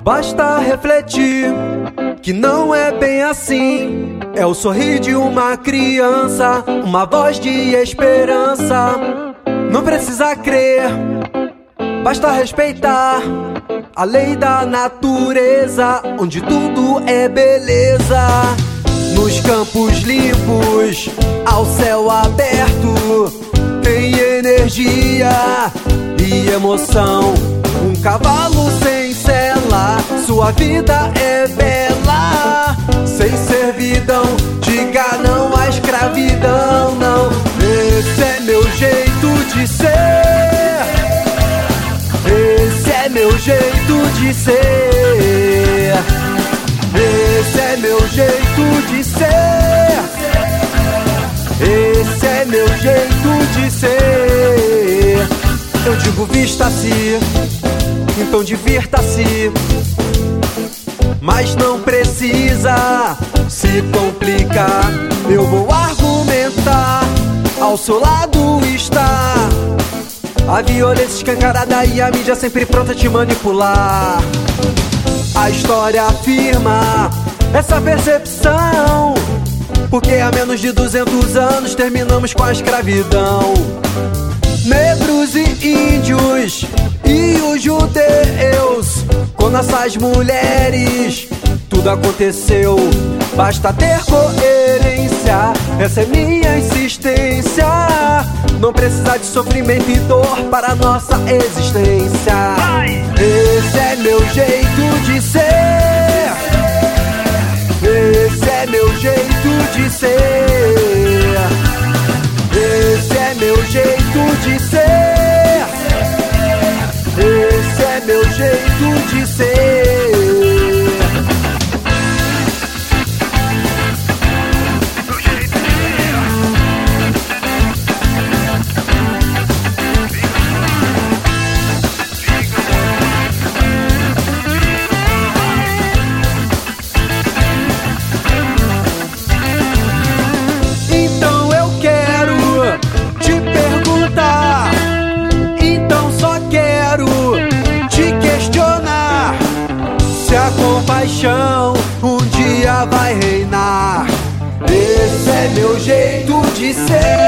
Basta refletir que não é bem assim. É o sorrir de uma criança, uma voz de esperança. Não precisa crer, basta respeitar a lei da natureza, onde tudo é beleza. Nos campos limpos, ao céu aberto, tem energia e emoção. Um cavalo sem sela, sua vida é bela. Sem servidão, diga não à escravidão, não. Esse é meu jeito de ser. Esse é meu jeito de ser. Esse é meu jeito de ser. Esse é meu jeito de ser. Eu digo vista-se, então divirta-se, mas não precisa se complicar. Eu vou argumentar, ao seu lado está a violência escancarada e a mídia sempre pronta a te manipular. A história afirma essa percepção, porque há menos de 200 anos terminamos com a escravidão. Negros e índios e os judeus, com nossas mulheres, tudo aconteceu. Basta ter coerência, essa é minha insistência. Não precisa de sofrimento e dor para a nossa existência. Esse é meu jeito de ser. Esse é meu jeito de ser. Esse é meu jeito de ser. Esse é meu jeito de ser. Compaixão um dia vai reinar. Esse é meu jeito de ser.